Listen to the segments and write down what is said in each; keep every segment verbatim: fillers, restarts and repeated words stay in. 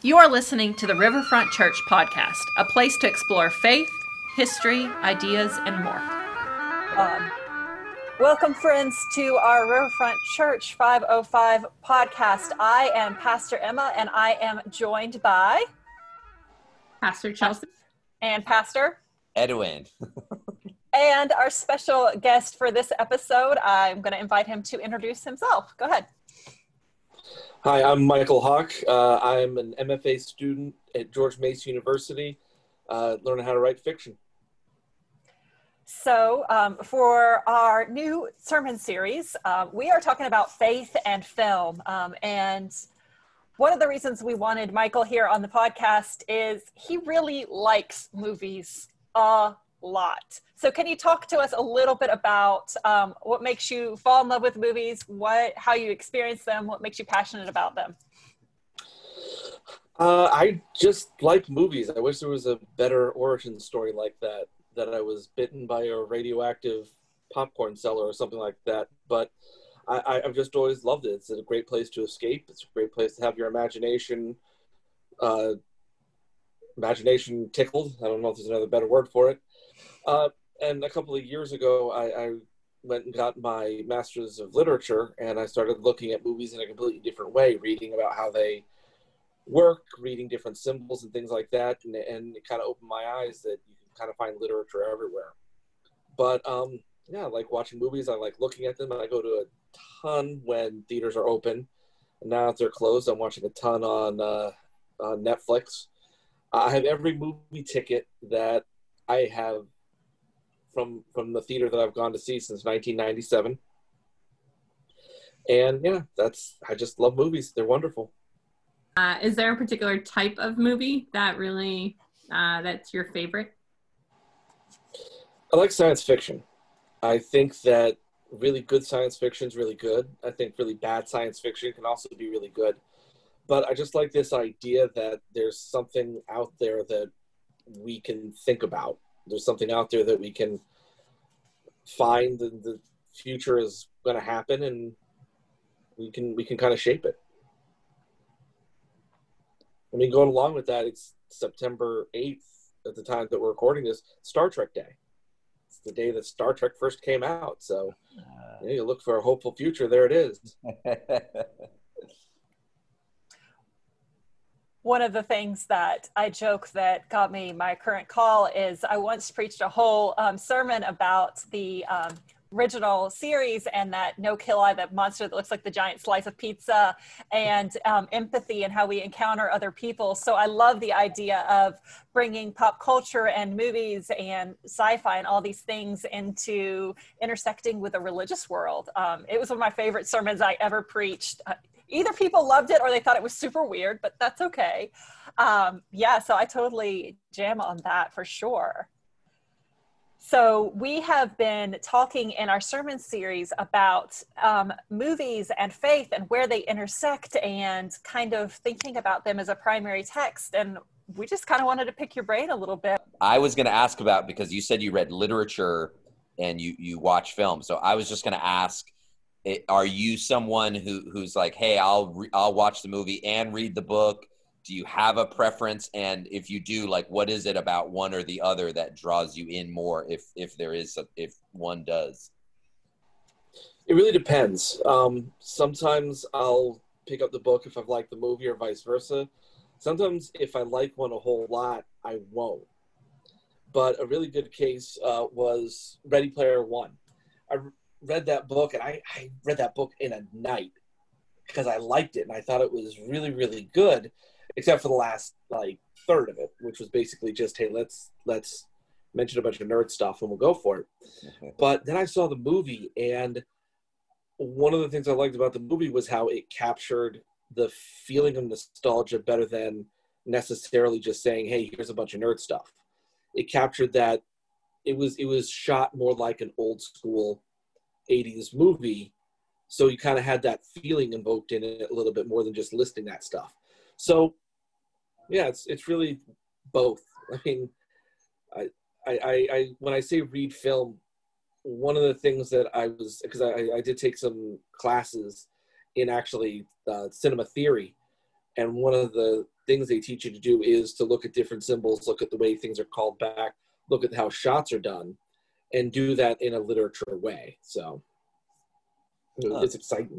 You are listening to the Riverfront Church podcast, a place to explore faith, history, ideas, and more. Um, welcome, friends, to our Riverfront Church five oh five podcast. I am Pastor Emma, and I am joined by Pastor Chelsea and Pastor Edwin. And our special guest for this episode, I'm going to invite him to introduce himself. Go ahead. Hi, I'm Michael Hawk. Uh, I'm an M F A student at George Mason University, uh, learning how to write fiction. So um, for our new sermon series, um, we are talking about faith and film. Um, and one of the reasons we wanted Michael here on the podcast is he really likes movies a lot. So can you talk to us a little bit about um, what makes you fall in love with movies, what, how you experience them, what makes you passionate about them? Uh, I just like movies. I wish there was a better origin story like that, that I was bitten by a radioactive popcorn seller or something like that. But I, I've just always loved it. It's a great place to escape. It's a great place to have your imagination, uh, imagination tickled. I don't know if there's another better word for it. Uh, and a couple of years ago, I, I went and got my Master's of Literature, and I started looking at movies in a completely different way, reading about how they work, reading different symbols and things like that, and, and it kind of opened my eyes that you can kind of find literature everywhere. But um, yeah, I like watching movies. I like looking at them. I go to a ton when theaters are open. And now that they're closed, I'm watching a ton on, uh, on Netflix. I have every movie ticket that I have from from the theater that I've gone to see since nineteen ninety-seven. And yeah, that's, I just love movies. They're wonderful. Uh, is there a particular type of movie that really, uh, that's your favorite? I like science fiction. I think that really good science fiction is really good. I think really bad science fiction can also be really good. But I just like this idea that there's something out there that we can think about. There's something out there that we can find, and the future is going to happen, and we can we can kind of shape it. I mean, going along with that, it's September eighth at the time that we're recording this, Star Trek Day. It's the day that Star Trek first came out. So uh, you know, you look for a hopeful future, there it is. One of the things that I joke that got me my current call is I once preached a whole um, sermon about the um, original series and that no-kill eye, that monster that looks like the giant slice of pizza, and um, empathy and how we encounter other people. So I love the idea of bringing pop culture and movies and sci-fi and all these things into intersecting with the religious world. Um, it was one of my favorite sermons I ever preached. Either people loved it or they thought it was super weird, but that's okay. Um, yeah, so I totally jam on that for sure. So we have been talking in our sermon series about um, movies and faith and where they intersect and kind of thinking about them as a primary text. And we just kind of wanted to pick your brain a little bit. I was going to ask about, because you said you read literature and you, you watch film. So I was just going to ask, It, are you someone who who's like, hey, I'll re- I'll watch the movie and read the book? Do you have a preference? And if you do, like, what is it about one or the other that draws you in more, if if there is a, if one does? It really depends. Um, sometimes I'll pick up the book if I've liked the movie, or vice versa. Sometimes if I like one a whole lot, I won't. But a really good case uh, was Ready Player One. I read that book, and I, I read that book in a night because I liked it, and I thought it was really, really good, except for the last like third of it, which was basically just, hey, let's let's mention a bunch of nerd stuff and we'll go for it. But then I saw the movie, and one of the things I liked about the movie was how it captured the feeling of nostalgia better than necessarily just saying, hey, here's a bunch of nerd stuff. It captured that it was it was shot more like an old school eighties movie, so you kind of had that feeling invoked in it a little bit more than just listing that stuff. So yeah, it's it's really both. I mean, I I, I, I when I say read film, one of the things that I was, because I, I did take some classes in actually uh, cinema theory, and one of the things they teach you to do is to look at different symbols, look at the way things are called back, look at how shots are done, and do that in a literature way. So you know, huh. it's exciting.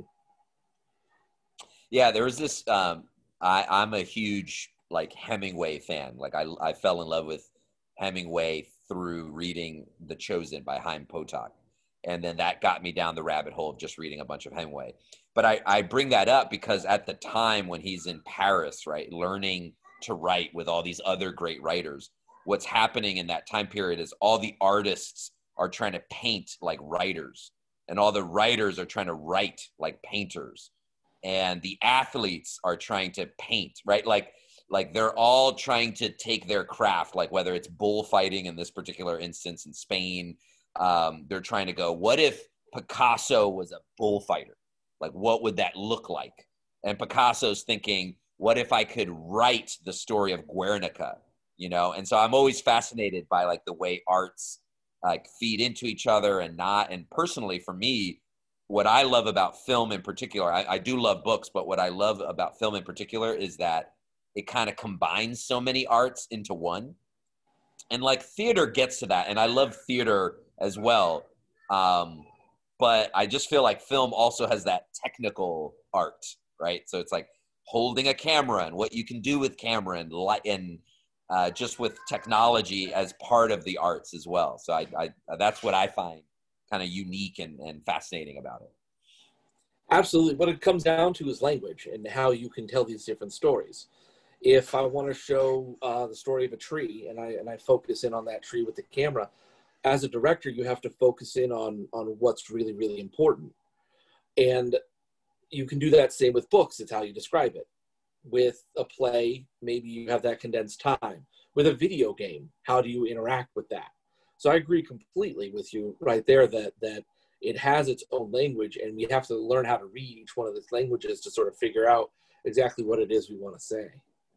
Yeah, there was this, um, I, I'm a huge like Hemingway fan. Like I, I fell in love with Hemingway through reading The Chosen by Chaim Potok. And then that got me down the rabbit hole of just reading a bunch of Hemingway. But I, I bring that up because at the time when he's in Paris, right, learning to write with all these other great writers, what's happening in that time period is all the artists are trying to paint like writers, and all the writers are trying to write like painters, and the athletes are trying to paint, right? Like, like they're all trying to take their craft, like whether it's bullfighting in this particular instance in Spain, um, they're trying to go, what if Picasso was a bullfighter? Like, what would that look like? And Picasso's thinking, what if I could write the story of Guernica, you know? And so I'm always fascinated by like the way arts like feed into each other and not. And personally, for me, what I love about film in particular, I, I do love books, but what I love about film in particular is that it kind of combines so many arts into one. And like theater gets to that. And I love theater as well. Um, but I just feel like film also has that technical art, right? So it's like holding a camera and what you can do with camera and light and uh, just with technology as part of the arts as well. So I, I that's what I find kind of unique and, and fascinating about it. Absolutely. What it comes down to is language and how you can tell these different stories. If I want to show uh, the story of a tree and I and I focus in on that tree with the camera, as a director, you have to focus in on, on what's really, really important. And you can do that same with books. It's how you describe it. With a play, maybe you have that condensed time. With a video game, how do you interact with that? So I agree completely with you right there that that it has its own language, and we have to learn how to read each one of these languages to sort of figure out exactly what it is we want to say.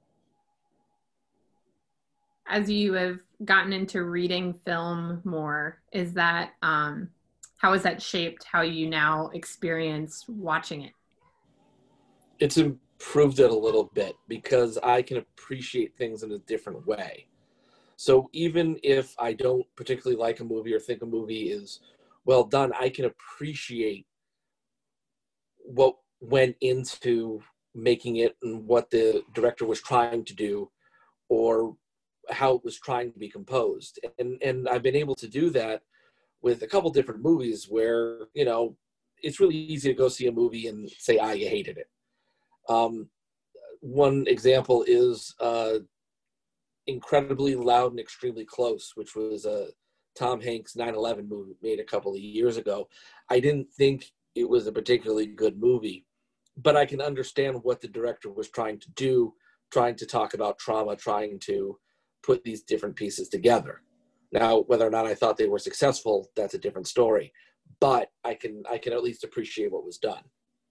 As you have gotten into reading film more, is that um, how has that shaped how you now experience watching it? It's improved it a little bit because I can appreciate things in a different way. So even if I don't particularly like a movie or think a movie is well done, I can appreciate what went into making it and what the director was trying to do or how it was trying to be composed. And and I've been able to do that with a couple different movies where, you know, it's really easy to go see a movie and say, ah, you hated it. Um, one example is uh, Incredibly Loud and Extremely Close, which was a Tom Hanks nine eleven movie made a couple of years ago. I didn't think it was a particularly good movie, but I can understand what the director was trying to do, trying to talk about trauma, trying to put these different pieces together. Now, whether or not I thought they were successful, that's a different story. But I can I can at least appreciate what was done.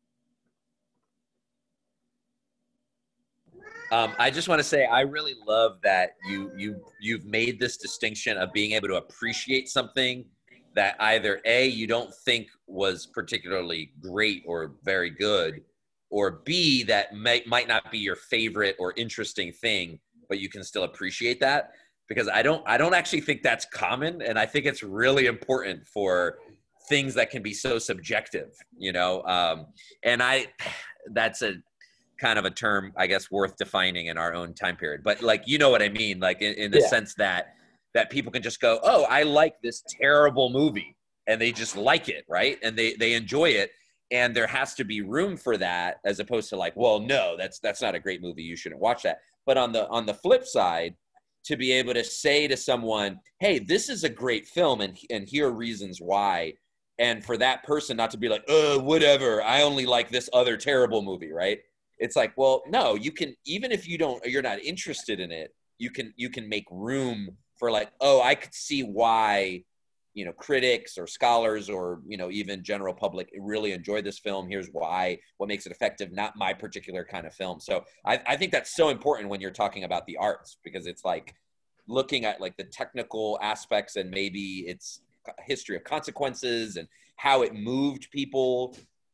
Um, I just want to say I really love that you you you've made this distinction of being able to appreciate something that either A, you don't think was particularly great or very good, or B, that may, might not be your favorite or interesting thing, but you can still appreciate that. Because I don't I don't actually think that's common, and I think it's really important for things that can be so subjective, you know. Um, and I that's a kind of a term, I guess, worth defining in our own time period. But like, you know what I mean? Like in, in the Yeah. sense that, that people can just go, oh, I like this terrible movie, and they just like it. Right. And they, they enjoy it. And there has to be room for that, as opposed to like, well, no, that's, that's not a great movie. You shouldn't watch that. But on the, on the flip side, to be able to say to someone, hey, this is a great film, and, and here are reasons why. And for that person not to be like, oh, whatever, I only like this other terrible movie. Right. It's like, well, no, you can, even if you don't, you're not interested in it, you can, you can make room for like, oh, I could see why, you know, critics or scholars or, you know, even general public really enjoy this film. Here's why, what makes it effective, not my particular kind of film. So I, I think that's so important when you're talking about the arts, because it's like looking at like the technical aspects and maybe its history of consequences and how it moved people.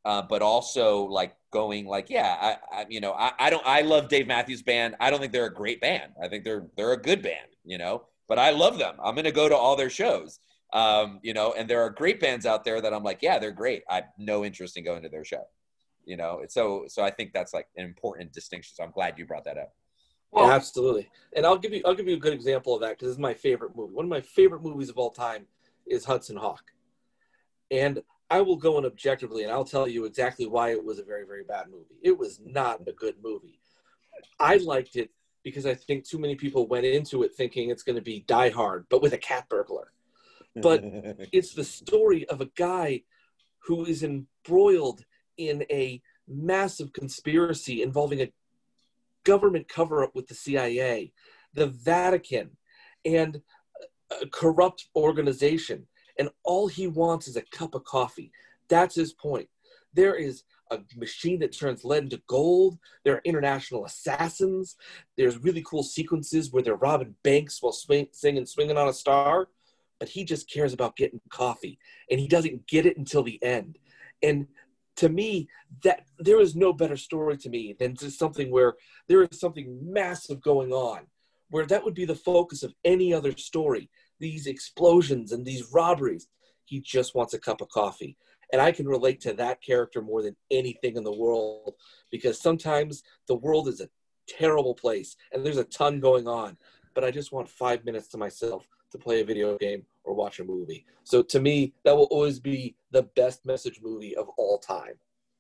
uh, but also like going like, yeah, I, I you know, I, I don't, I love Dave Matthews Band. I don't think they're a great band. I think they're they're a good band, you know, but I love them. I'm going to go to all their shows, um, you know, and there are great bands out there that I'm like, yeah, they're great. I have no interest in going to their show, you know. So so I think that's like an important distinction. So I'm glad you brought that up. Well, yeah, absolutely. And I'll give you I'll give you a good example of that because this is my favorite movie. One of my favorite movies of all time is Hudson Hawk. And I will go in objectively and I'll tell you exactly why it was a very, very bad movie. It was not a good movie. I liked it because I think too many people went into it thinking it's going to be Die Hard, but with a cat burglar. But it's the story of a guy who is embroiled in a massive conspiracy involving a government cover-up with the C I A, the Vatican, and a corrupt organization. And all he wants is a cup of coffee. That's his point. There is a machine that turns lead into gold. There are international assassins. There's really cool sequences where they're robbing banks while swing, singing Swinging on a Star. But he just cares about getting coffee. And he doesn't get it until the end. And to me, that there is no better story to me than just something where there is something massive going on, where that would be the focus of any other story. These explosions and these robberies. He just wants a cup of coffee. And I can relate to that character more than anything in the world because sometimes the world is a terrible place and there's a ton going on, but I just want five minutes to myself to play a video game or watch a movie. So to me, that will always be the best message movie of all time.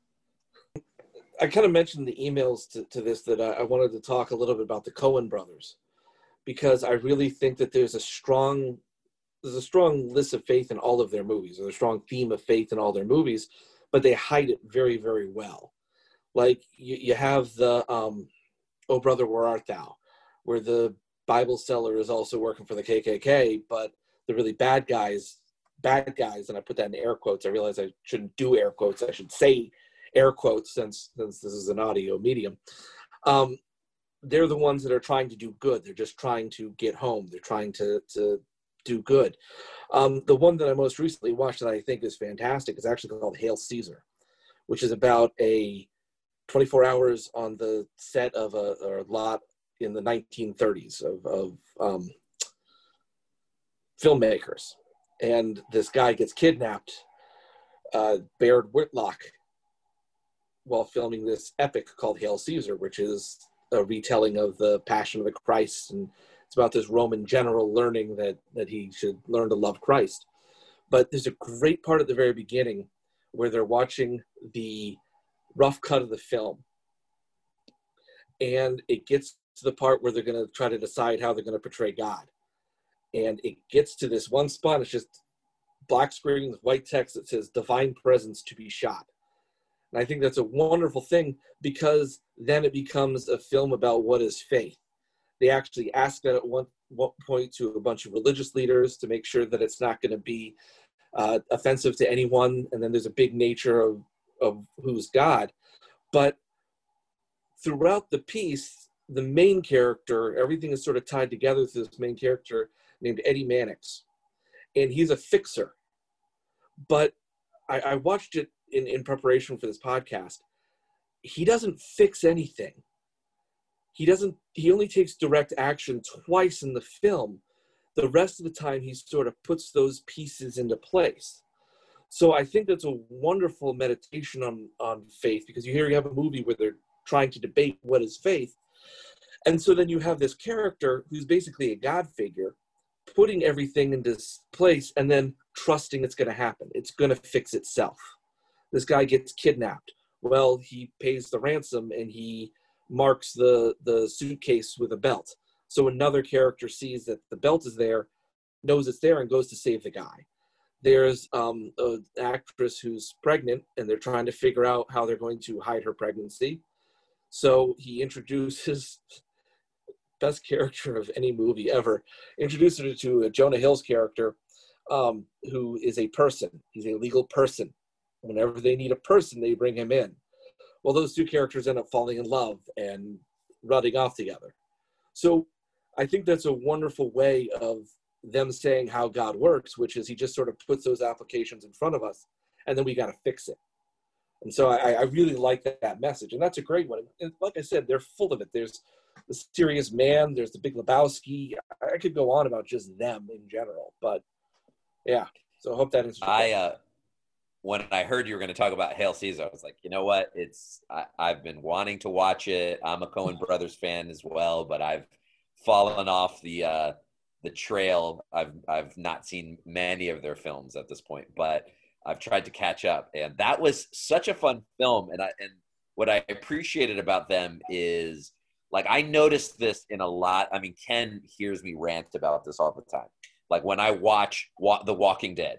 I kind of mentioned the emails to, to this that I, I wanted to talk a little bit about the Coen brothers, because I really think that there's a strong, there's a strong list of faith in all of their movies, or a strong theme of faith in all their movies, but they hide it very, very well. Like you, you have the, um, Oh Brother, Where Art Thou, where the Bible seller is also working for the K K K, but the really bad guys, bad guys, and I put that in air quotes. I realize I shouldn't do air quotes. I should say air quotes since, since this is an audio medium. Um, they're the ones that are trying to do good. They're just trying to get home. They're trying to, to do good. Um, the one that I most recently watched that I think is fantastic is actually called Hail Caesar, which is about a twenty-four hours on the set of a, a lot in the nineteen thirties of, of um, filmmakers. And this guy gets kidnapped, uh, Baird Whitlock, while filming this epic called Hail Caesar, which is a retelling of the Passion of the Christ. And it's about this Roman general learning that, that he should learn to love Christ. But there's a great part at the very beginning where they're watching the rough cut of the film. And it gets to the part where they're going to try to decide how they're going to portray God. And it gets to this one spot. It's just black screen with white text that says divine presence to be shot. And I think that's a wonderful thing because then it becomes a film about what is faith. They actually ask that at one, one point to a bunch of religious leaders to make sure that it's not going to be uh, offensive to anyone. And then there's a big nature of, of who's God. But throughout the piece, the main character, everything is sort of tied together to this main character named Eddie Mannix. And he's a fixer. But I, I watched it in, in preparation for this podcast. He doesn't fix anything. He doesn't, he only takes direct action twice in the film. The rest of the time, he sort of puts those pieces into place. So I think that's a wonderful meditation on, on faith, because you hear you have a movie where they're trying to debate what is faith. And so then you have this character who's basically a God figure, putting everything into place and then trusting it's going to happen. It's going to fix itself. This guy gets kidnapped. Well, he pays the ransom and he marks the, the suitcase with a belt. So another character sees that the belt is there, knows it's there, and goes to save the guy. There's um, an actress who's pregnant, and they're trying to figure out how they're going to hide her pregnancy. So he introduces, best character of any movie ever, introduces her to a Jonah Hill's character, um, who is a person. He's a legal person. Whenever they need a person, they bring him in. Well, those two characters end up falling in love and running off together. So I think that's a wonderful way of them saying how God works, which is he just sort of puts those applications in front of us, and then we got to fix it. And so I, I really like that, that message, and that's a great one. And like I said, they're full of it. There's The Serious Man, there's The Big Lebowski. I could go on about just them in general, but yeah. So I hope that answers. I uh, when I heard you were going to talk about Hail Caesar, I was like, you know what? It's I, I've been wanting to watch it. I'm a Coen Brothers fan as well, but I've fallen off the uh, the trail. I've I've not seen many of their films at this point, but I've tried to catch up, and that was such a fun film. And I and what I appreciated about them is, like, I noticed this in a lot. I mean, Ken hears me rant about this all the time. Like when I watch wa- The Walking Dead,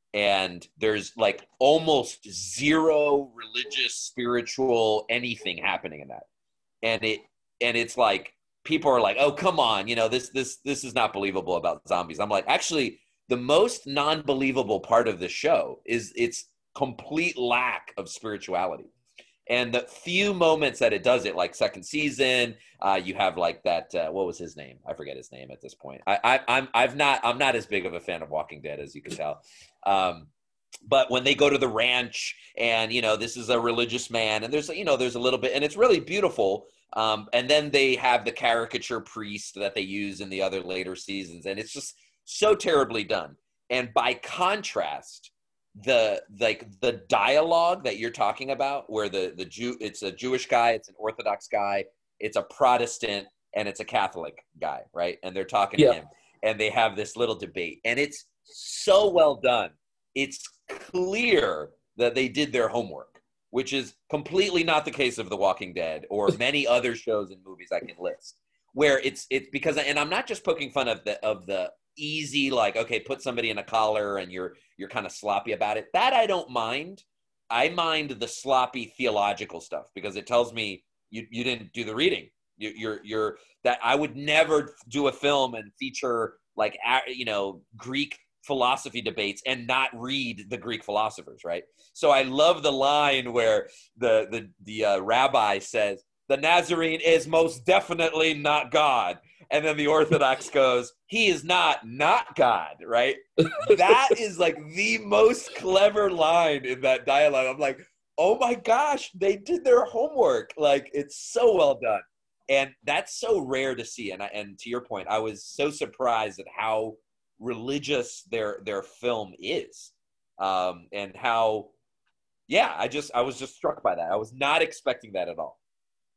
and there's like almost zero religious, spiritual, anything happening in that, and it and it's like people are like, "Oh, come on, you know this this this is not believable about zombies." I'm like, actually, the most non-believable part of the show is its complete lack of spirituality. And the few moments that it does it, like second season, uh, you have like that. Uh, what was his name? I forget his name at this point. I, I, I'm I've not I'm not as big of a fan of Walking Dead as you can tell. Um, but when they go to the ranch, and you know this is a religious man, and there's you know there's a little bit, and it's really beautiful. Um, and then they have the caricature priest that they use in the other later seasons, and it's just so terribly done. And by contrast, the like the dialogue that you're talking about, where the the Jew, it's a Jewish guy, it's an Orthodox guy, it's a Protestant, and it's a Catholic guy, right? And they're talking Yeah. to him, and they have this little debate, and it's so well done. It's clear that they did their homework, which is completely not the case of The Walking Dead or many other shows and movies I can list, where it's it's because, and I'm not just poking fun of the of the easy, like, okay, put somebody in a collar and you're you're kind of sloppy about it. That I don't mind. I mind the sloppy theological stuff because it tells me you, you didn't do the reading. You, you're you're that I would never do a film and feature like you know Greek philosophy debates and not read the Greek philosophers, right? So I love the line where the the the uh, rabbi says the Nazarene is most definitely not God. And then the Orthodox goes, he is not not God, right? That is like the most clever line in that dialogue. I'm like, oh my gosh, they did their homework. Like, it's so well done. And that's so rare to see. And I, and to your point, I was so surprised at how religious their their film is. Um, and how, yeah, I just I was just struck by that. I was not expecting that at all.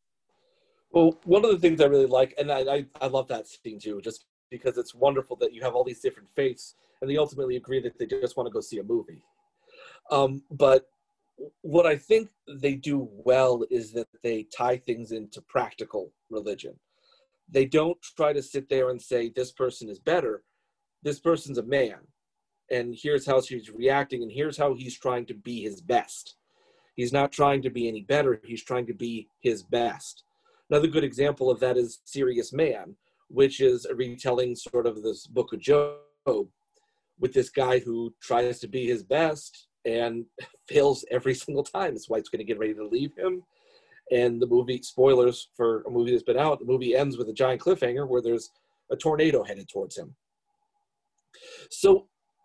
Well, one of the things I really like, and I, I, I love that scene too, just because it's wonderful that you have all these different faiths, and they ultimately agree that they just want to go see a movie. Um, but what I think they do well is that they tie things into practical religion. They don't try to sit there and say, this person is better. This person's a man, and here's how he's reacting, and here's how he's trying to be his best. He's not trying to be any better. He's trying to be his best. Another good example of that is Serious Man, which is a retelling sort of this book of Job with this guy who tries to be his best and fails every single time. His wife's going to get ready to leave him. And the movie, spoilers for a movie that's been out, the movie ends with a giant cliffhanger where there's a tornado headed towards him. So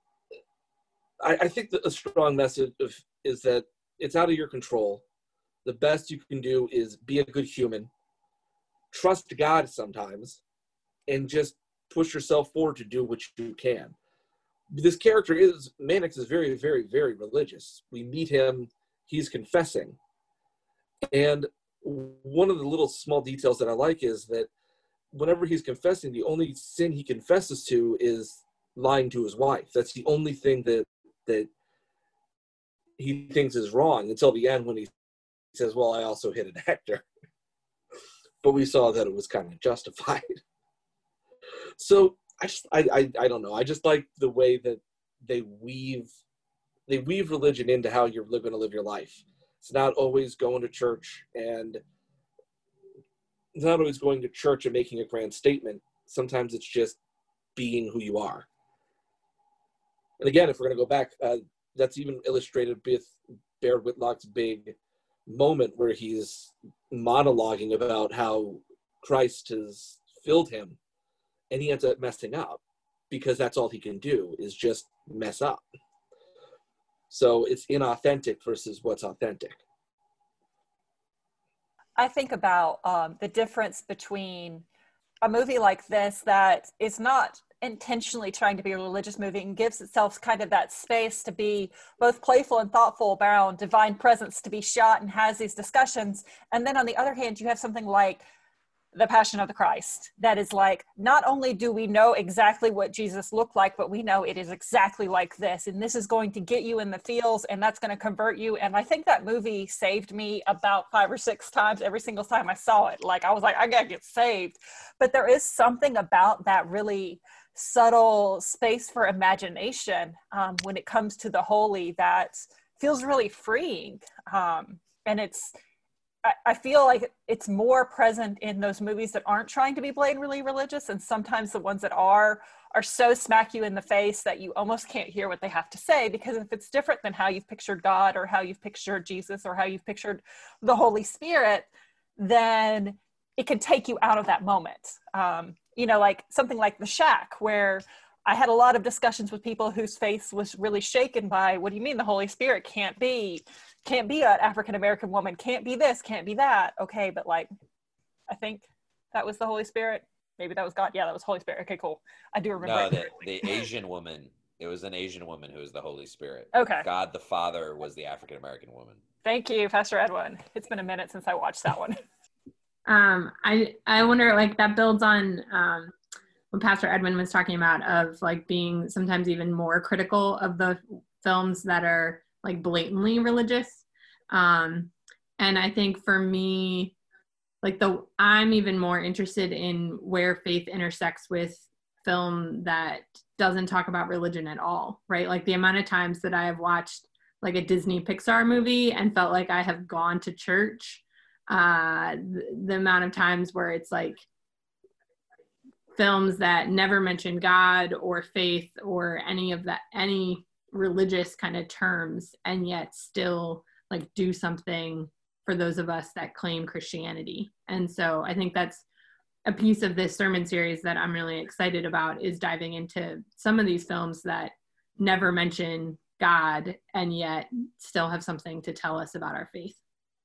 I, I think that a strong message of, is that it's out of your control. The best you can do is be a good human, trust God sometimes, and just push yourself forward to do what you can. This character is, Mannix is very, very, very religious. We meet him, he's confessing. And one of the little small details that I like is that whenever he's confessing, the only sin he confesses to is lying to his wife. That's the only thing that that he thinks is wrong until the end when he says, well, I also hit an actor. But we saw that it was kind of justified. So I just, I, I, I don't know. I just like the way that they weave, they weave religion into how you're going to live your life. It's not always going to church, and it's not always going to church and making a grand statement. Sometimes it's just being who you are. And again, if we're going to go back, uh, that's even illustrated with Baird Whitlock's big moment where he's monologuing about how Christ has filled him, and he ends up messing up because that's all he can do is just mess up. So it's inauthentic versus what's authentic. I think about um, the difference between a movie like this that is not intentionally trying to be a religious movie and gives itself kind of that space to be both playful and thoughtful around divine presence, to be shot and has these discussions. And then on the other hand, you have something like The Passion of the Christ that is like, not only do we know exactly what Jesus looked like, but we know it is exactly like this, and this is going to get you in the feels, and that's going to convert you. And I think that movie saved me about five or six times every single time I saw it. Like, I was like, I gotta get saved. But there is something about that really subtle space for imagination um, when it comes to the holy that feels really freeing. Um, and it's, I, I feel like it's more present in those movies that aren't trying to be blatantly religious, and sometimes the ones that are are so smack you in the face that you almost can't hear what they have to say, because if it's different than how you've pictured God or how you've pictured Jesus or how you've pictured the Holy Spirit, then it can take you out of that moment. Um, you know, like something like The Shack, where I had a lot of discussions with people whose faith was really shaken by, what do you mean the Holy Spirit can't be, can't be an African-American woman, can't be this, can't be that. Okay, but like, I think that was the Holy Spirit. Maybe that was God. Yeah, that was Holy Spirit. Okay, cool. I do remember. No, it. the, the Asian woman, it was an Asian woman who was the Holy Spirit. Okay. God the Father was the African-American woman. Thank you, Pastor Edwin. It's been a minute since I watched that one. Um, I, I wonder, like, that builds on um, what Pastor Edwin was talking about, of like being sometimes even more critical of the films that are like blatantly religious. Um, and I think for me, like the, I'm even more interested in where faith intersects with film that doesn't talk about religion at all, right? Like the amount of times that I have watched like a Disney Pixar movie and felt like I have gone to church, uh, the, the amount of times where it's like films that never mention God or faith or any of that, any religious kind of terms, and yet still like do something for those of us that claim Christianity. And so I think that's a piece of this sermon series that I'm really excited about, is diving into some of these films that never mention God and yet still have something to tell us about our faith.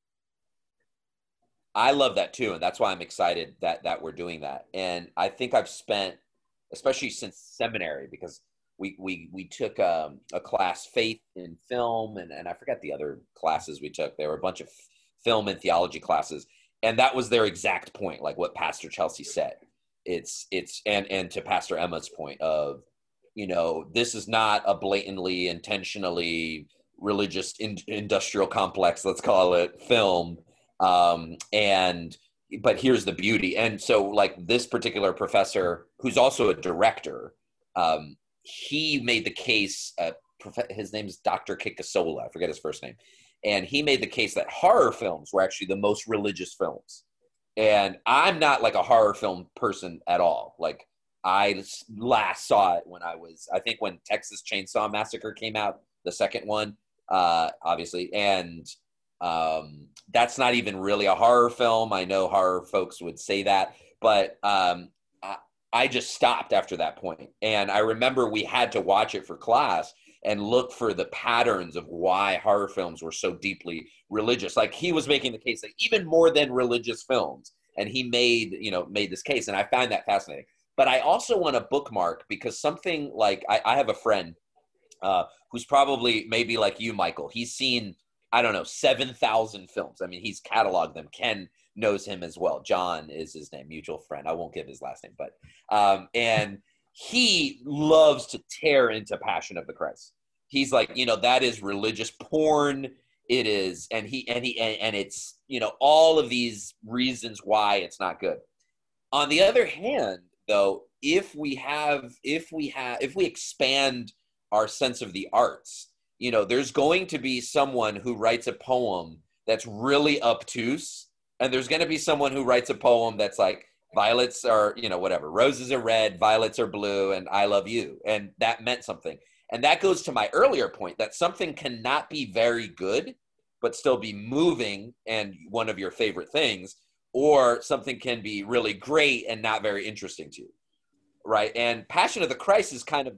I love that too, and that's why I'm excited that that we're doing that. And I think I've spent, especially since seminary, because we we we took um, a class, faith in film, and, and I forget the other classes we took. There were a bunch of film and theology classes, and that was their exact point, like what Pastor Chelsea said. It's it's and and to Pastor Emma's point of, you know, this is not a blatantly, intentionally religious in, industrial complex, let's call it, film. Um, and, but here's the beauty. And so like this particular professor, who's also a director, um, he made the case, uh, prof- his name's Doctor Kikasola, I forget his first name. And he made the case that horror films were actually the most religious films. And I'm not like a horror film person at all. Like I last saw it when I was, I think when Texas Chainsaw Massacre came out, the second one, uh, obviously. And, Um, that's not even really a horror film. I know horror folks would say that, but um, I, I just stopped after that point. And I remember we had to watch it for class and look for the patterns of why horror films were so deeply religious. Like he was making the case that even more than religious films, and he made, you know, made this case, and I find that fascinating. But I also want to bookmark, because something like, I, I have a friend uh, who's probably maybe like you, Michael. He's seen, I don't know, seven thousand films. I mean, he's cataloged them. Ken knows him as well. John is his name, mutual friend. I won't give his last name, but, um, and he loves to tear into Passion of the Christ. He's like, you know, that is religious porn. It is. And he, and he, and, and it's, you know, all of these reasons why it's not good. On the other hand, though, if we have, if we have, if we expand our sense of the arts, you know, there's going to be someone who writes a poem that's really obtuse, and there's going to be someone who writes a poem that's like, violets are, you know, whatever, roses are red, violets are blue, and I love you. And that meant something. And that goes to my earlier point that something cannot be very good, but still be moving and one of your favorite things, or something can be really great and not very interesting to you, right? And Passion of the Christ is kind of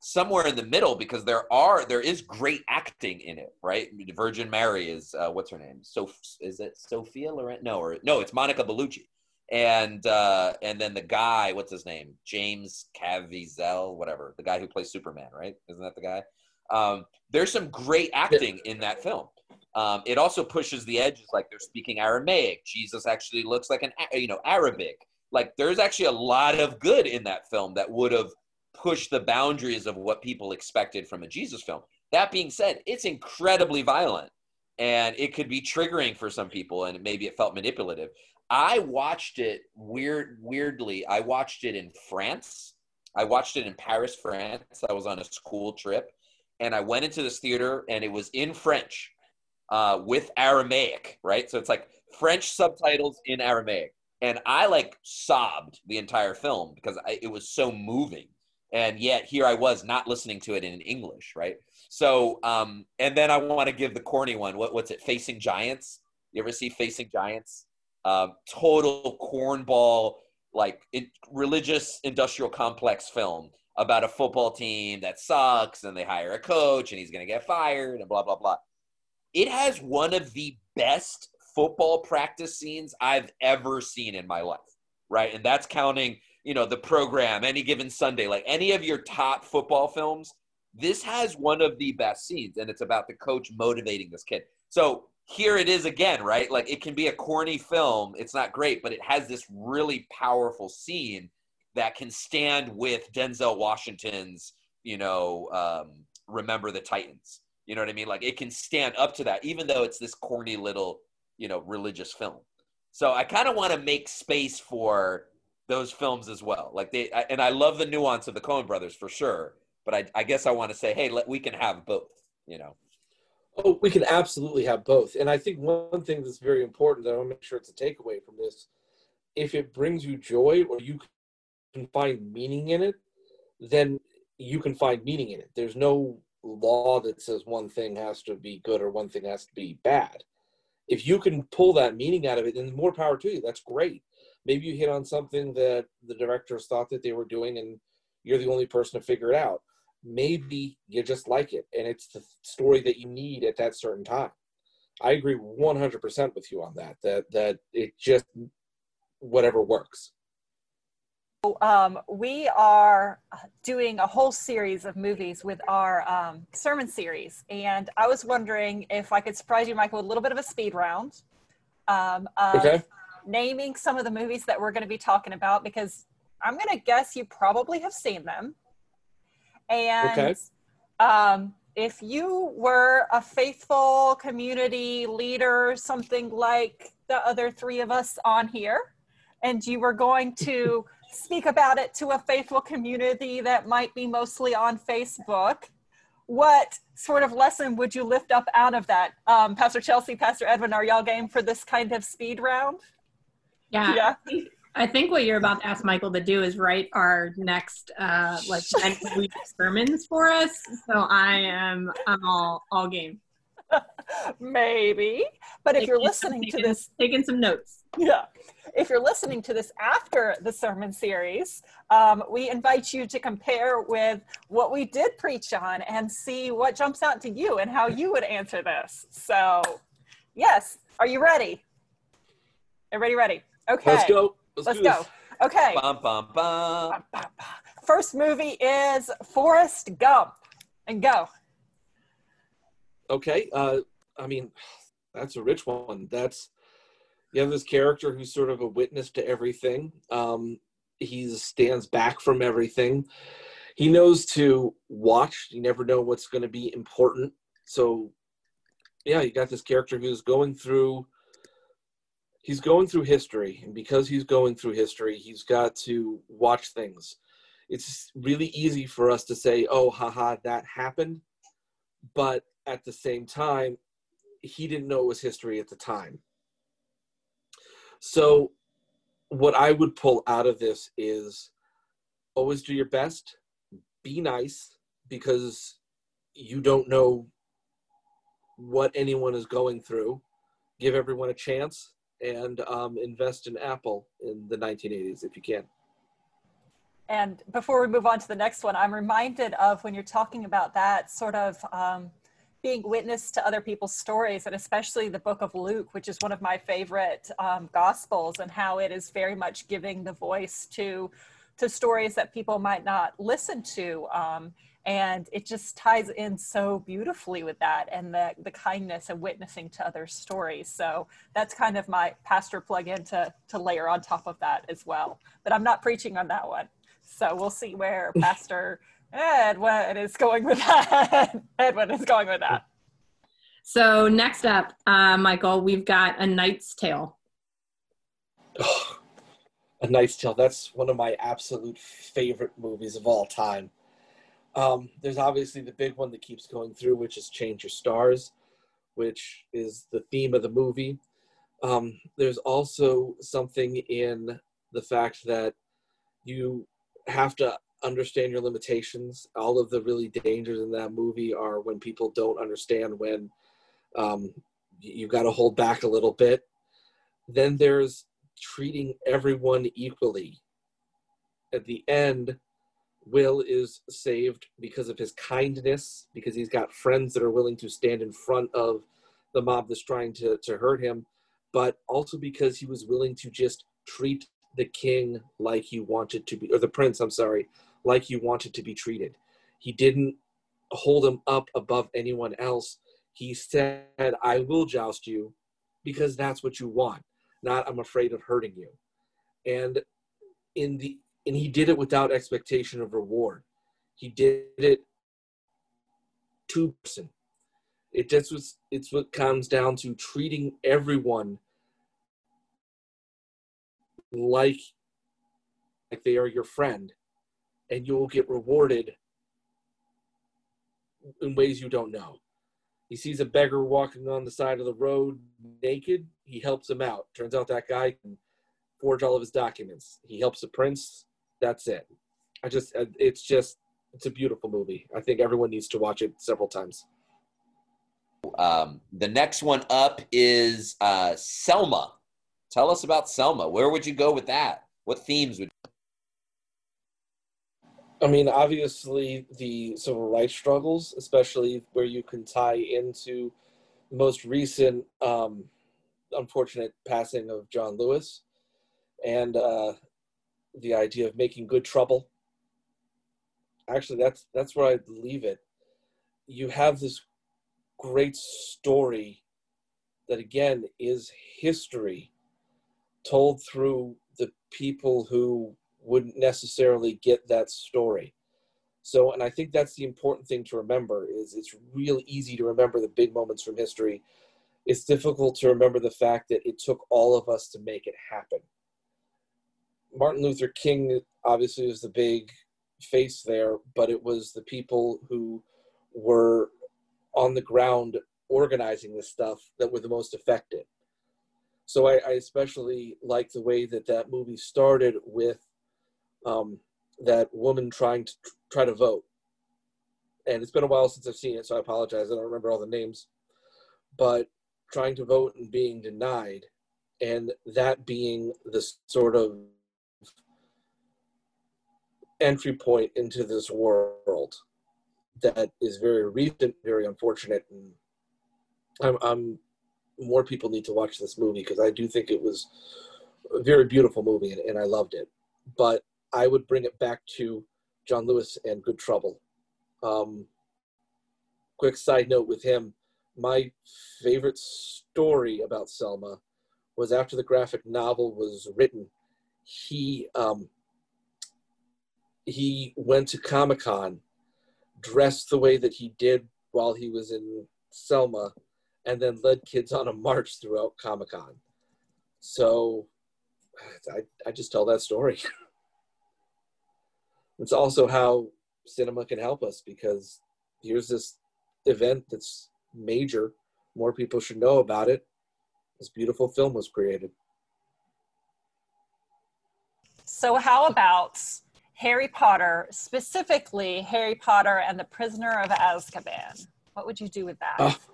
somewhere in the middle, because there are there is great acting in it, right? Virgin Mary is uh, what's her name? So is it Sophia Loren? No, or no, it's Monica Bellucci, and uh, and then the guy, what's his name? James Caviezel, whatever, the guy who plays Superman, right? Isn't that the guy? Um, there's some great acting in that film. Um, it also pushes the edges, like they're speaking Aramaic. Jesus actually looks like an you know Arabic. Like there's actually a lot of good in that film that would have push the boundaries of what people expected from a Jesus film. That being said, it's incredibly violent and it could be triggering for some people, and maybe it felt manipulative. I watched it weird, weirdly. I watched it in France. I watched it in Paris, France. I was on a school trip, and I went into this theater, and it was in French uh, with Aramaic, right? So it's like French subtitles in Aramaic. And I like sobbed the entire film because I, it was so moving. And yet here I was not listening to it in English, right? So, um, and then I want to give the corny one. What, what's it? Facing Giants. You ever see Facing Giants? Um, total cornball, like in, religious industrial complex film about a football team that sucks, and they hire a coach and he's going to get fired and blah, blah, blah. It has one of the best football practice scenes I've ever seen in my life, right? And that's counting, you know, the program, Any Given Sunday, like any of your top football films. This has one of the best scenes, and it's about the coach motivating this kid. So here it is again, right? Like it can be a corny film. It's not great, but it has this really powerful scene that can stand with Denzel Washington's, you know, um, Remember the Titans. You know what I mean? Like it can stand up to that, even though it's this corny little, you know, religious film. So I kind of want to make space for those films as well. Like they, I, and I love the nuance of the Coen brothers for sure, but I, I guess I want to say, hey, let, we can have both, you know? Oh, we can absolutely have both. And I think one thing that's very important, that I want to make sure it's a takeaway from this, if it brings you joy or you can find meaning in it, then you can find meaning in it. There's no law that says one thing has to be good or one thing has to be bad. If you can pull that meaning out of it, then more power to you. That's great. Maybe you hit on something that the directors thought that they were doing and you're the only person to figure it out. Maybe you just like it and it's the story that you need at that certain time. I agree one hundred percent with you on that, that, that it just, whatever works. Um, we are doing a whole series of movies with our um, sermon series. And I was wondering if I could surprise you, Michael, with a little bit of a speed round um, of Okay. naming some of the movies that we're going to be talking about, because I'm going to guess you probably have seen them. And Okay. um, if you were a faithful community leader, something like the other three of us on here, and you were going to speak about it to a faithful community that might be mostly on Facebook, what sort of lesson would you lift up out of that? Um, Pastor Chelsea, Pastor Edwin, are y'all game for this kind of speed round? Yeah. Yeah. I think, I think what you're about to ask Michael to do is write our next uh, like next week sermons for us. So I am I'm all all game. Maybe. But if you're Taking- listening to taking- this, taking some notes. yeah, if you're listening to this after the sermon series, um, we invite you to compare with what we did preach on and see what jumps out to you and how you would answer this. So, yes, are you ready? Everybody ready? Okay. Let's go. Let's, Let's do go. this. Okay. Bum, bum, bum. First movie is Forrest Gump. And go. Okay. Uh, I mean, that's a rich one. That's, you have this character who's sort of a witness to everything. Um, he stands back from everything. He knows to watch. You never know what's going to be important. So, yeah, you got this character who's going through, he's going through history. And because he's going through history, he's got to watch things. It's really easy for us to say, oh, haha, that happened. But at the same time, he didn't know it was history at the time. So what I would pull out of this is always do your best, be nice, because you don't know what anyone is going through. Give everyone a chance, and um, invest in Apple in the nineteen eighties if you can. And before we move on to the next one, I'm reminded of when you're talking about that sort of um, being witness to other people's stories, and especially the book of Luke, which is one of my favorite um, gospels, and how it is very much giving the voice to, to stories that people might not listen to. Um, and it just ties in so beautifully with that, and the, the kindness and witnessing to other stories. So that's kind of my pastor plug-in to, to layer on top of that as well. But I'm not preaching on that one. So we'll see where Pastor Edwin is going with that. Edwin is going with that. So next up, uh, Michael, we've got A Knight's Tale. Oh, A Knight's Tale. That's one of my absolute favorite movies of all time. Um, there's obviously the big one that keeps going through, which is Change Your Stars, which is the theme of the movie. Um, there's also something in the fact that you have to understand your limitations. All of the really dangers in that movie are when people don't understand when um, you've got to hold back a little bit. Then there's treating everyone equally. At the end, Will is saved because of his kindness, because he's got friends that are willing to stand in front of the mob that's trying to, to hurt him, but also because he was willing to just treat the king like he wanted to be, or the prince, I'm sorry, like he wanted to be treated. He didn't hold him up above anyone else. He said, I will joust you because that's what you want, not I'm afraid of hurting you. And in the and he did it without expectation of reward. He did it to person. It just was it's what comes down to treating everyone like like they are your friend, and you will get rewarded in ways you don't know. He sees a beggar walking on the side of the road naked. He helps him out. Turns out that guy can forge all of his documents. He helps a prince. That's it. I just, it's just, it's a beautiful movie. I think everyone needs to watch it several times. Um, the next one up is uh, Selma. Tell us about Selma. Where would you go with that? What themes would I mean, obviously the civil rights struggles, especially where you can tie into the most recent um, unfortunate passing of John Lewis, and uh, the idea of making good trouble. Actually, that's that's where I'd leave it. You have this great story that, again, is history told through the people who wouldn't necessarily get that story. So, and I think that's the important thing to remember, is it's real easy to remember the big moments from history. It's difficult to remember the fact that it took all of us to make it happen. Martin Luther King obviously was the big face there, but it was the people who were on the ground organizing this stuff that were the most affected. So I, I especially like the way that that movie started with um, that woman trying to try to vote. And it's been a while since I've seen it, so I apologize. I don't remember all the names. But trying to vote and being denied, and that being the sort of entry point into this world that is very recent, very unfortunate. And I'm, I'm more people need to watch this movie, because I do think it was a very beautiful movie, and, and I loved it. But I would bring it back to John Lewis and Good Trouble. Um, quick side note with him, my favorite story about Selma was after the graphic novel was written, he um, he went to Comic-Con dressed the way that he did while he was in Selma, and then led kids on a march throughout Comic-Con. So I, I just tell that story. It's also how cinema can help us, because here's this event that's major. More people should know about it. This beautiful film was created. So how about Harry Potter, specifically Harry Potter and the Prisoner of Azkaban? What would you do with that? Uh,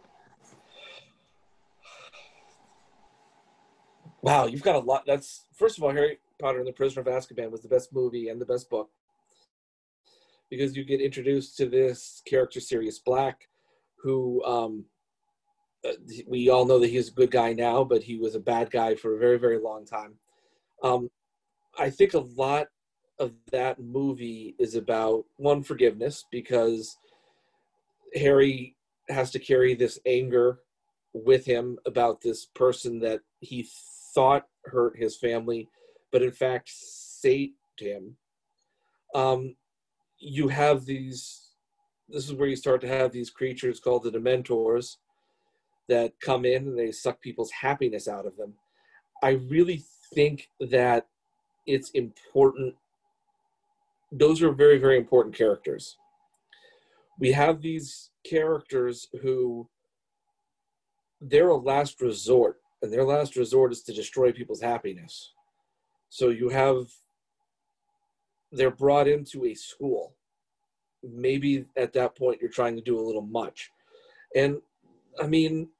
wow, you've got a lot. That's, first of all, Harry Potter and the Prisoner of Azkaban was the best movie and the best book. because you get introduced to this character, Sirius Black, who um, we all know that he's a good guy now, but he was a bad guy for a very, very long time. Um, I think a lot of that movie is about, one, forgiveness, because Harry has to carry this anger with him about this person that he thought hurt his family, but in fact saved him. Um, you have these, this is where you start to have these creatures called the Dementors that come in and they suck people's happiness out of them. I really think that it's important. Those are very, very important characters. We have these characters who, they're a last resort, and their last resort is to destroy people's happiness. So you have, they're brought into a school. Maybe at that point you're trying to do a little much. And I mean,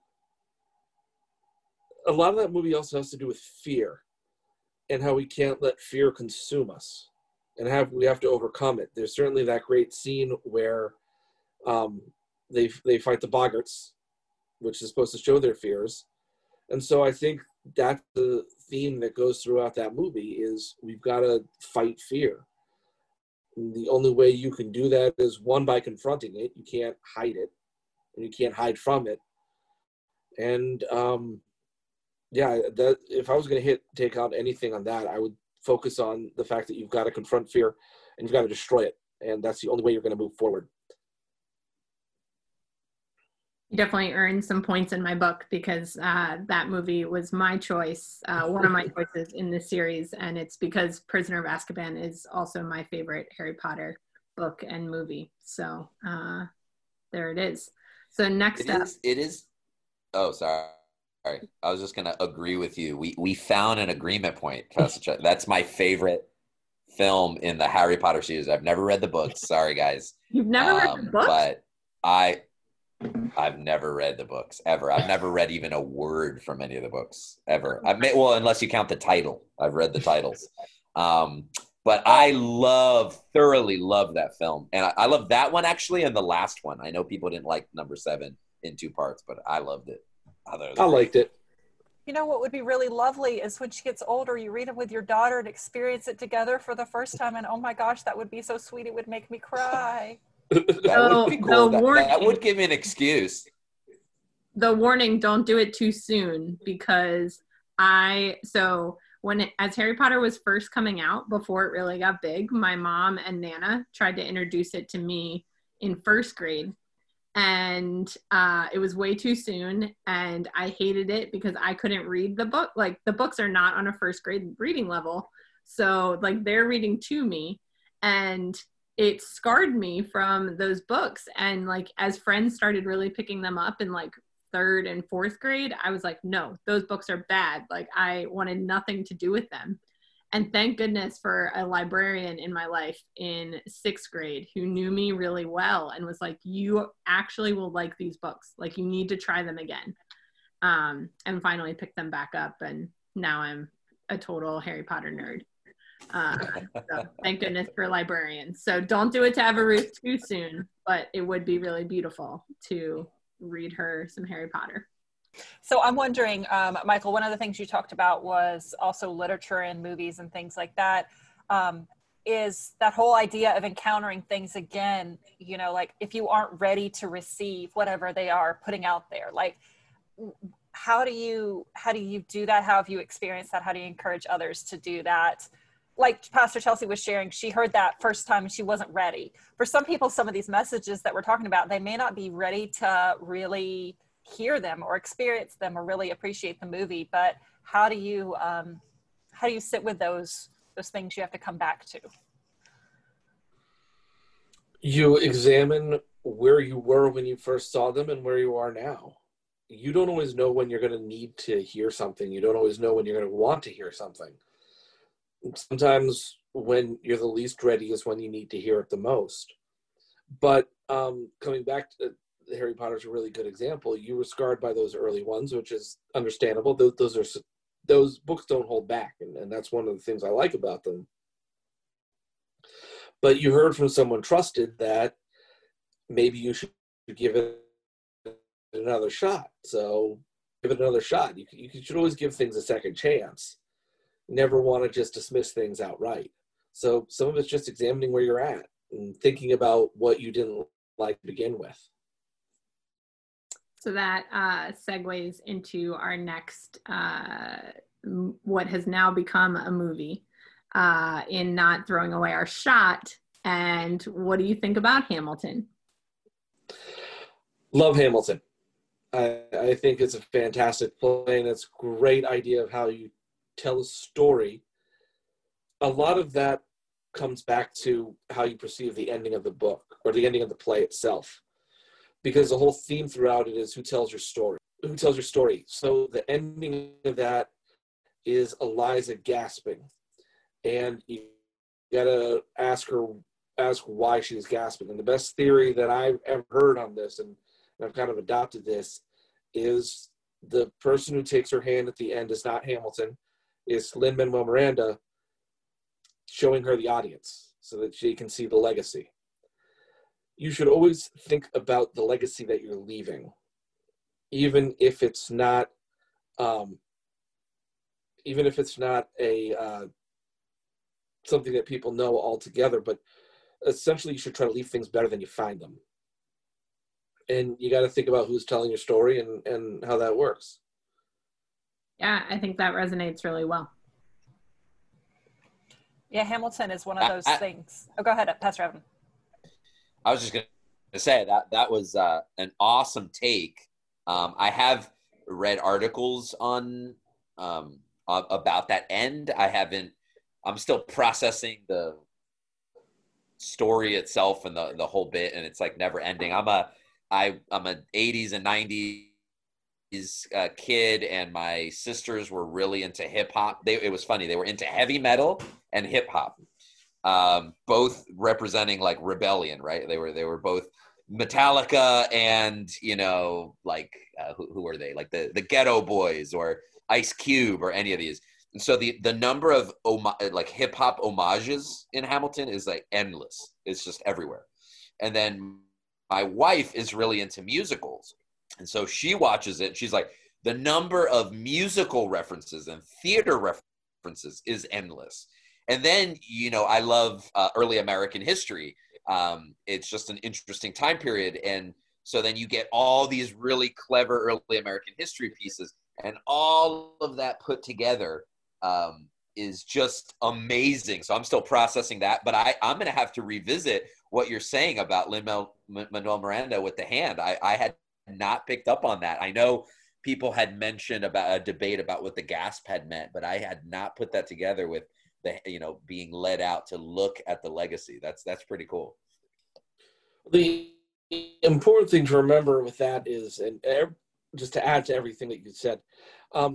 a lot of that movie also has to do with fear and how we can't let fear consume us and have we have to overcome it. There's certainly that great scene where um, they they fight the Boggarts, which is supposed to show their fears. And so I think that's the theme that goes throughout that movie is we've got to fight fear. And the only way you can do that is, one, by confronting it. You can't hide it, and you can't hide from it. And um, yeah, that if I was going to hit take out anything on that, I would focus on the fact that you've got to confront fear and you've got to destroy it. And that's the only way you're going to move forward. You definitely earned some points in my book because uh, that movie was my choice, uh, one of my choices in this series. And it's because Prisoner of Azkaban is also my favorite Harry Potter book and movie. So uh, there it is. So next it up. Is, it is. Oh, sorry. Sorry. I was just going to agree with you. We we found an agreement point, Professor Chuck. That's my favorite film in the Harry Potter series. I've never read the books. Sorry, guys. You've never um, read the books? But I... I've never read the books ever. I've never read even a word from any of the books ever. I've made, well, unless you count the title. I've read the titles. Um, but I love, thoroughly love that film. And I, I love that one actually and the last one. I know people didn't like number seven in two parts, but I loved it. I, it I liked it. You know what would be really lovely is when she gets older, you read it with your daughter and experience it together for the first time. And oh my gosh, that would be so sweet. It would make me cry. That so, would be cool. That, warning, that would give me an excuse. The warning, don't do it too soon because I, so when, it, as Harry Potter was first coming out, before it really got big, my mom and Nana tried to introduce it to me in first grade. And uh, it was way too soon. And I hated it because I couldn't read the book. Like the books are not on a first grade reading level. So like they're reading to me. And it scarred me from those books. And like, as friends started really picking them up in like third and fourth grade, I was like, no, those books are bad. Like I wanted nothing to do with them. And thank goodness for a librarian in my life in sixth grade who knew me really well and was like, you actually will like these books. Like you need to try them again. Um, and finally picked them back up. And now I'm a total Harry Potter nerd. Uh, so thank goodness for librarians. So don't do it to Eva Ruth too soon, but it would be really beautiful to read her some Harry Potter. So I'm wondering, um, Michael, one of the things you talked about was also literature and movies and things like that. Um, is that whole idea of encountering things again, you know, like if you aren't ready to receive whatever they are putting out there, like how do you, how do you do that? How have you experienced that? How do you encourage others to do that? Like Pastor Chelsea was sharing, she heard that first time and she wasn't ready. For some people, some of these messages that we're talking about, they may not be ready to really hear them or experience them or really appreciate the movie. But how do you, um, how do you sit with those, those things you have to come back to? You examine where you were when you first saw them and where you are now. You don't always know when you're going to need to hear something. You don't always know when you're going to want to hear something. Sometimes when you're the least ready is when you need to hear it the most. But um, coming back to uh, Harry Potter's a really good example. You were scarred by those early ones, which is understandable. Those, those are those books don't hold back, and, and that's one of the things I like about them. but you heard from someone trusted that maybe you should give it another shot. So give it another shot. You, you should always give things a second chance. You never want to just dismiss things outright. So some of it's just examining where you're at and thinking about what you didn't like to begin with. So that uh, segues into our next, uh, m- what has now become a movie, uh, in Not Throwing Away Our Shot. And what do you think about Hamilton? Love Hamilton. I, I think it's a fantastic play, and it's a great idea of how you tell a story. A lot of that comes back to how you perceive the ending of the book or the ending of the play itself, because the whole theme throughout it is who tells your story. Who tells your story? So the ending of that is Eliza gasping, and you gotta ask her, ask why she's gasping. And the best theory that I've ever heard on this, and I've kind of adopted this, is the person who takes her hand at the end is not Hamilton, is Lin-Manuel Miranda showing her the audience so that she can see the legacy. You should always think about the legacy that you're leaving, even if it's not, um, even if it's not a uh, something that people know altogether. But essentially, you should try to leave things better than you find them. And you got to think about who's telling your story and, and how that works. Yeah, I think that resonates really well. Yeah, Hamilton is one of those I, I, things. Oh, go ahead, Pastor Evan. I was just going to say that that was uh, an awesome take. Um, I have read articles on um, about that end. I haven't. I'm still processing the story itself and the the whole bit, and it's like never ending. I'm a I I'm an eighties and nineties uh, kid, and my sisters were really into hip hop. They it was funny. They were into heavy metal and hip hop. Um, both representing like rebellion, right? They were they were both Metallica and, you know, like uh, who, who are they? Like the the Ghetto Boys or Ice Cube or any of these. And so the the number of om- like hip hop homages in Hamilton is like endless. It's just everywhere. And then my wife is really into musicals, and so she watches it. She's like, the number of musical references and theater references is endless. And then, you know, I love uh, early American history. Um, it's just an interesting time period. And so then you get all these really clever early American history pieces, and all of that put together um, is just amazing. So I'm still processing that, but I, I'm going to have to revisit what you're saying about Lin-Manuel Miranda with the hand. I, I had not picked up on that. I know people had mentioned about a debate about what the gasp had meant, but I had not put that together with the, you know, being led out to look at the legacy. That's that's pretty cool. The important thing to remember with that is, and just to add to everything that you said, um,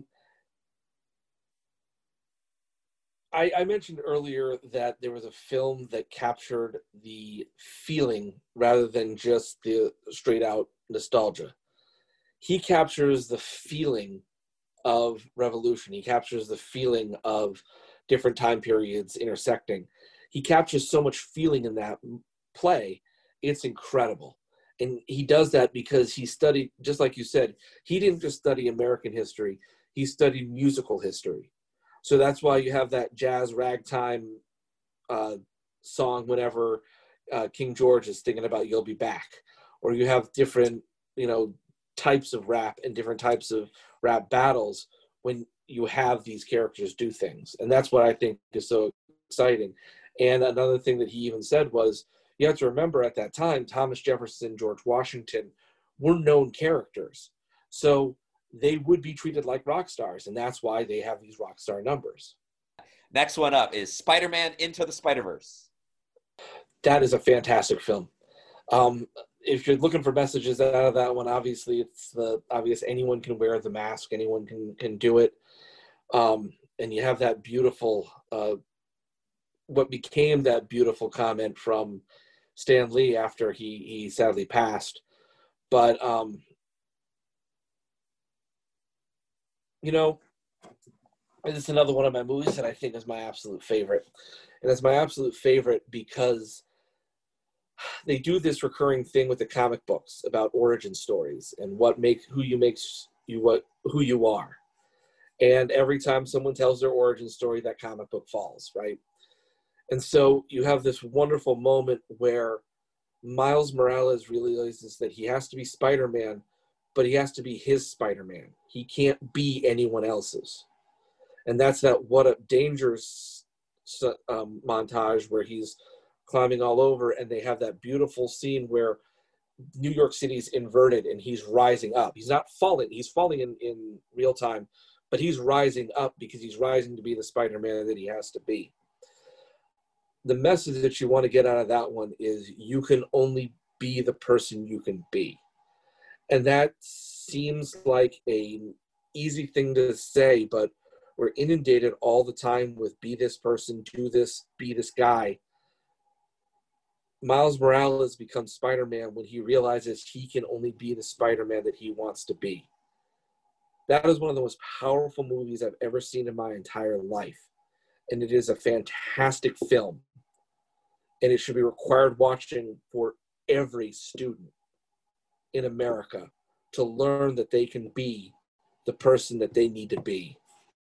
I, I mentioned earlier that there was a film that captured the feeling rather than just the straight out nostalgia. He captures the feeling of revolution. He captures the feeling of different time periods intersecting. He captures so much feeling in that play. It's incredible. And he does that because he studied, just like you said, he didn't just study American history, he studied musical history. So that's why you have that jazz ragtime uh, song whenever uh, King George is thinking about "You'll Be Back," or you have different, you know, types of rap and different types of rap battles when you have these characters do things. And that's what I think is so exciting. And another thing that he even said was, you have to remember at that time, Thomas Jefferson, George Washington were known characters. So they would be treated like rock stars. And that's why they have these rock star numbers. Next one up is Spider-Man Into the Spider-Verse. That is a fantastic film. Um, if you're looking for messages out of that one, obviously it's the obvious anyone can wear the mask, anyone can can do it. Um, and you have that beautiful, uh, what became that beautiful comment from Stan Lee after he, he sadly passed. But, um, you know, And it's another one of my movies that I think is my absolute favorite. And it's my absolute favorite because they do this recurring thing with the comic books about origin stories and what make who you makes you what who you are. And every time someone tells their origin story, that comic book falls, right? And so you have this wonderful moment where Miles Morales realizes that he has to be Spider-Man, but he has to be his Spider-Man. He can't be anyone else's. And that's that What Up Dangerous um, montage where he's climbing all over, and they have that beautiful scene where New York City's inverted and he's rising up. He's not falling. He's falling in, in real time, but he's rising up because he's rising to be the Spider-Man that he has to be. The message that you want to get out of that one is you can only be the person you can be. And that seems like an easy thing to say, but we're inundated all the time with be this person, do this, be this guy. Miles Morales becomes Spider-Man when he realizes he can only be the Spider-Man that he wants to be. That is one of the most powerful movies I've ever seen in my entire life. And it is a fantastic film. And it should be required watching for every student in America to learn that they can be the person that they need to be.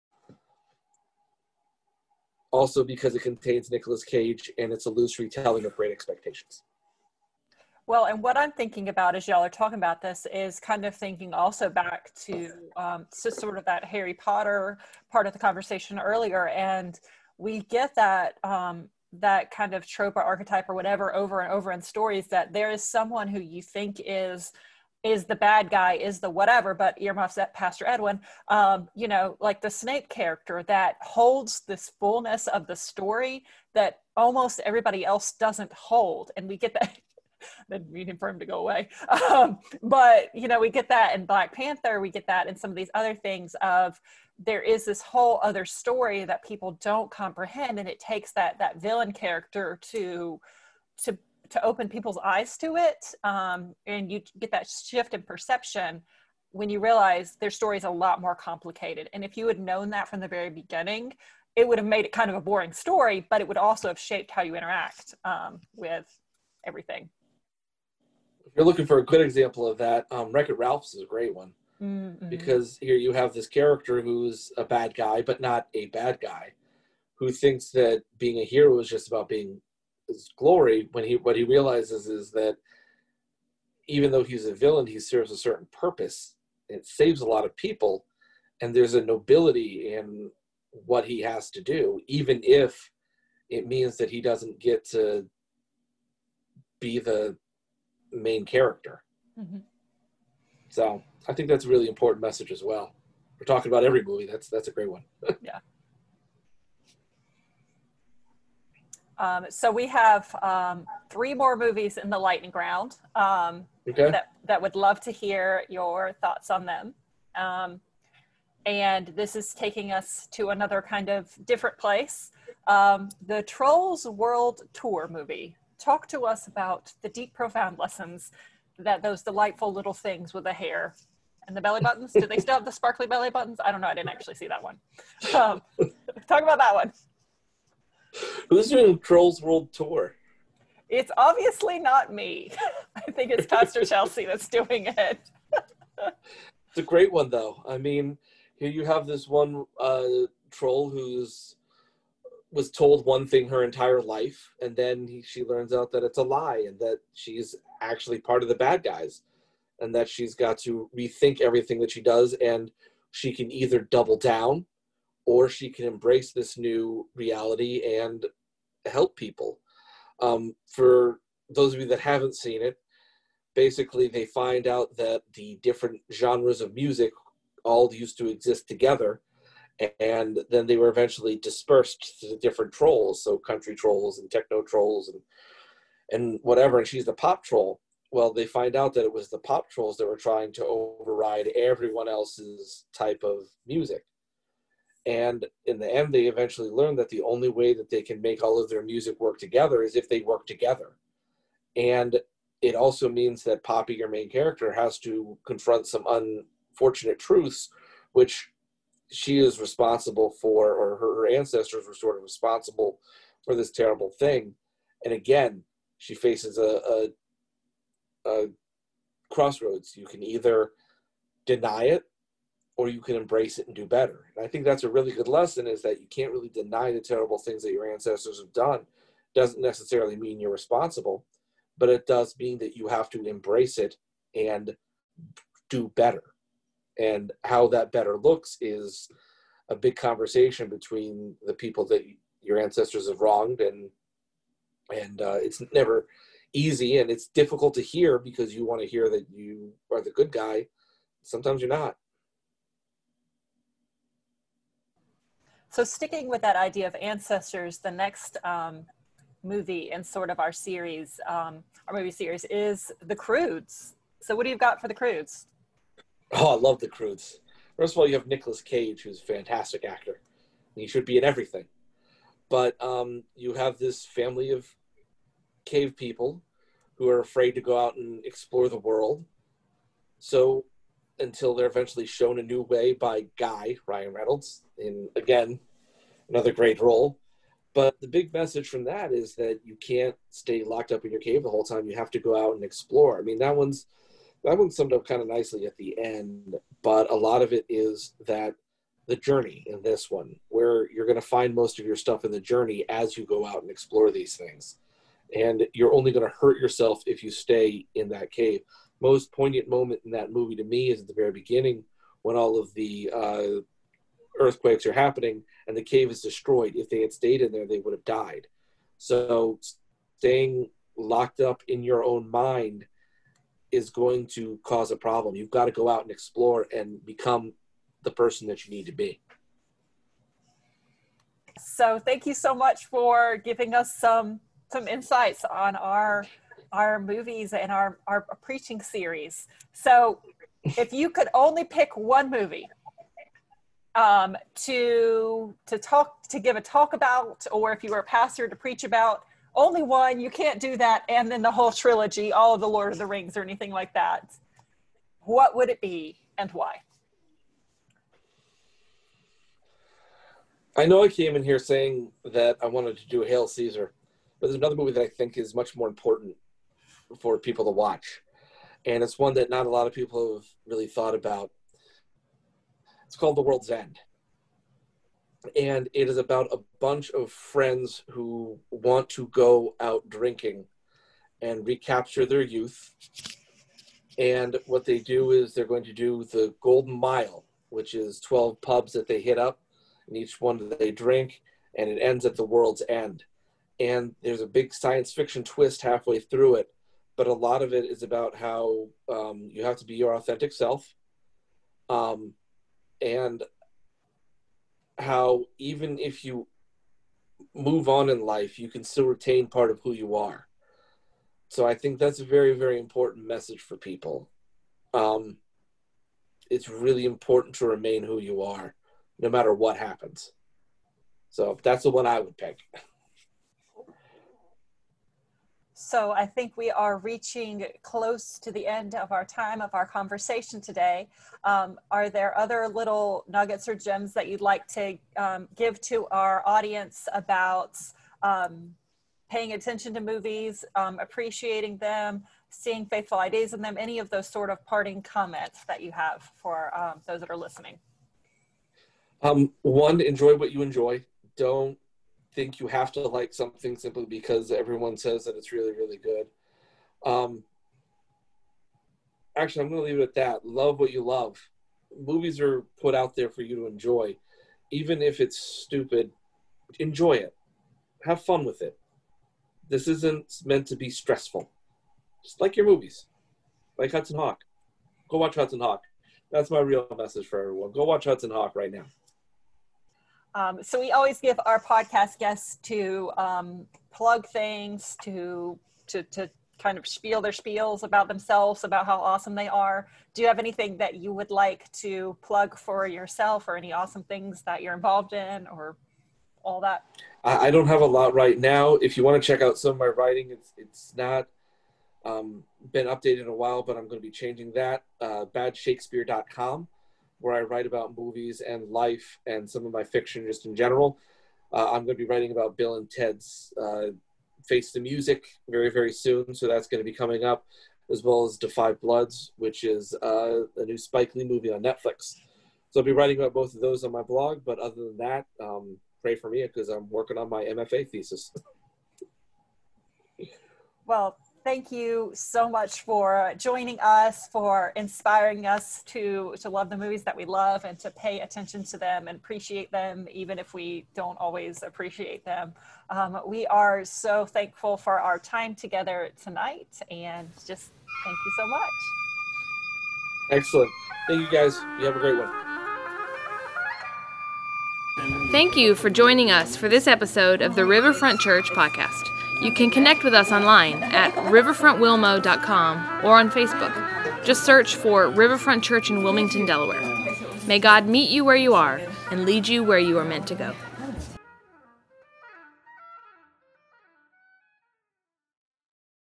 Also because it contains Nicolas Cage and it's a loose retelling of Great Expectations. Well, and what I'm thinking about as y'all are talking about this is kind of thinking also back to, um, to sort of that Harry Potter part of the conversation earlier. And we get that, um, that kind of trope or archetype or whatever over and over in stories, that there is someone who you think is is the bad guy, is the whatever, but earmuffs at Pastor Edwin, um, you know, like the Snape character that holds this fullness of the story that almost everybody else doesn't hold. And we get that, been meaning for him to go away. Um, but, you know, we get that in Black Panther, we get that in some of these other things of there is this whole other story that people don't comprehend. And it takes that, that villain character to, to, to open people's eyes to it. Um, and you get that shift in perception when you realize their story is a lot more complicated. And if you had known that from the very beginning, it would have made it kind of a boring story, but it would also have shaped how you interact um, with everything. If you're looking for a good example of that, um, Wreck-It Ralph's is a great one. Mm-hmm. Because here you have this character who's a bad guy, but not a bad guy, who thinks that being a hero is just about being his glory, when he what he realizes is that even though he's a villain, he serves a certain purpose. It saves a lot of people, and there's a nobility in what he has to do, even if it means that he doesn't get to be the main character. Mm-hmm. So I think that's a really important message as well. We're talking about every movie. That's that's a great one. Yeah. Um, so we have um, three more movies in the lightning round um, Okay. that, that would love to hear your thoughts on them. Um, and this is taking us to another kind of different place. Um, the Trolls World Tour movie. Talk to us about the deep, profound lessons that those delightful little things with the hair and the belly buttons. Do they still have the sparkly belly buttons? I don't know. I didn't actually see that one. Um, talk about that one. Who's doing Trolls World Tour? It's obviously not me. I think it's Pastor Chelsea that's doing it. It's a great one, though. I mean, here you have this one uh, troll who's was told one thing her entire life, and then he, she learns out that it's a lie and that she's actually part of the bad guys, and that she's got to rethink everything that she does, and she can either double down or she can embrace this new reality and help people. Um, for those of you that haven't seen it, basically they find out that the different genres of music all used to exist together, and then they were eventually dispersed to the different trolls, so country trolls and techno trolls and and whatever, and she's the pop troll. Well, they find out that it was the pop trolls that were trying to override everyone else's type of music. And in the end, they eventually learn that the only way that they can make all of their music work together is if they work together. And it also means that Poppy, your main character, has to confront some unfortunate truths, which she is responsible for, or her, her ancestors were sort of responsible for this terrible thing. And again, she faces a, a, a crossroads. You can either deny it or you can embrace it and do better. And I think that's a really good lesson, is that you can't really deny the terrible things that your ancestors have done. Doesn't necessarily mean you're responsible, but it does mean that you have to embrace it and do better. And how that better looks is a big conversation between the people that your ancestors have wronged, and and uh, it's never easy, and it's difficult to hear because you want to hear that you are the good guy. Sometimes you're not. So sticking with that idea of ancestors, the next um, movie in sort of our series, um, our movie series, is The Croods. So what do you got for The Croods? Oh, I love The Croods. First of all, you have Nicolas Cage, who's a fantastic actor. He should be in everything. But um, you have this family of cave people who are afraid to go out and explore the world. So until they're eventually shown a new way by Guy, Ryan Reynolds, in, again, another great role. But the big message from that is that you can't stay locked up in your cave the whole time. You have to go out and explore. I mean, that one's that one's summed up kind of nicely at the end, but a lot of it is that the journey in this one, where you're going to find most of your stuff in the journey as you go out and explore these things. And you're only going to hurt yourself if you stay in that cave. Most poignant moment in that movie to me is at the very beginning, when all of the uh, earthquakes are happening and the cave is destroyed. If they had stayed in there, they would have died. So staying locked up in your own mind is going to cause a problem. You've got to go out and explore and become the person that you need to be. So thank you so much for giving us some some insights on our our movies and our, our preaching series. So if you could only pick one movie um, to to talk to give a talk about, or if you were a pastor to preach about, only one, you can't do that, and then the whole trilogy, all of the Lord of the Rings or anything like that, what would it be and why? I know I came in here saying that I wanted to do Hail Caesar, but there's another movie that I think is much more important for people to watch. And it's one that not a lot of people have really thought about. It's called The World's End. And it is about a bunch of friends who want to go out drinking and recapture their youth. And what they do is they're going to do the Golden Mile, which is twelve pubs that they hit up, and each one that they drink, and it ends at the world's end. And there's a big science fiction twist halfway through it, but a lot of it is about how um, you have to be your authentic self, um, and how even if you move on in life, you can still retain part of who you are. So I think that's a very, very important message for people. Um, it's really important to remain who you are, no matter what happens. So that's the one I would pick. So I think we are reaching close to the end of our time of our conversation today. Um, are there other little nuggets or gems that you'd like to um, give to our audience about um, paying attention to movies, um, appreciating them, seeing faithful ideas in them, any of those sort of parting comments that you have for um, those that are listening? Um, one, enjoy what you enjoy. Don't think you have to like something simply because everyone says that it's really, really good. Um, actually, I'm going to leave it at that. Love what you love. Movies are put out there for you to enjoy. Even if it's stupid, enjoy it. Have fun with it. This isn't meant to be stressful. Just like your movies. Like Hudson Hawk. Go watch Hudson Hawk. That's my real message for everyone. Go watch Hudson Hawk right now. Um, so we always give our podcast guests to um, plug things, to, to to kind of spiel their spiels about themselves, about how awesome they are. Do you have anything that you would like to plug for yourself, or any awesome things that you're involved in, or all that? I, I don't have a lot right now. If you want to check out some of my writing, it's it's not um, been updated in a while, but I'm going to be changing that. Uh, bad shakespeare dot com. where I write about movies and life and some of my fiction just in general. Uh, I'm going to be writing about Bill and Ted's uh, Face the Music very, very soon. So that's going to be coming up, as well as Da five Bloods, which is uh, a new Spike Lee movie on Netflix. So I'll be writing about both of those on my blog. But other than that, um, pray for me because I'm working on my M F A thesis. Well, thank you so much for joining us, for inspiring us to, to love the movies that we love and to pay attention to them and appreciate them, even if we don't always appreciate them. Um, we are so thankful for our time together tonight, and just thank you so much. Excellent. Thank you, guys. You have a great one. Thank you for joining us for this episode of the Riverfront Church podcast. You can connect with us online at riverfront wilmo dot com or on Facebook. Just search for Riverfront Church in Wilmington, Delaware. May God meet you where you are and lead you where you are meant to go.